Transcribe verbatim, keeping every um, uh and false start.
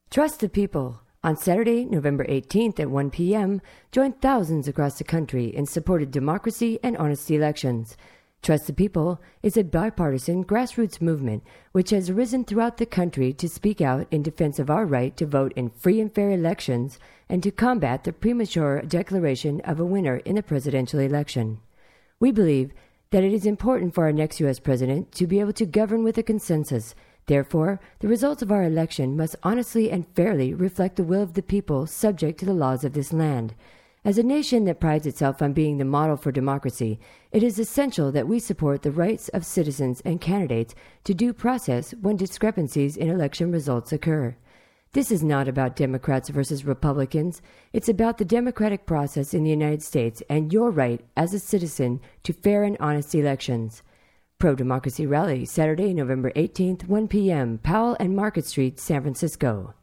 Trust the people. On Saturday, November eighteenth at one p.m., join thousands across the country in support of democracy and honest elections. Trust the People is a bipartisan grassroots movement which has arisen throughout the country to speak out in defense of our right to vote in free and fair elections and to combat the premature declaration of a winner in the presidential election. We believe that it is important for our next U S president to be able to govern with a consensus. Therefore, the results of our election must honestly and fairly reflect the will of the people subject to the laws of this land. As a nation that prides itself on being the model for democracy, it is essential that we support the rights of citizens and candidates to due process when discrepancies in election results occur. This is not about Democrats versus Republicans. It's about the democratic process in the United States and your right as a citizen to fair and honest elections. Pro-Democracy Rally, Saturday, November eighteenth, one p.m., Powell and Market Street, San Francisco.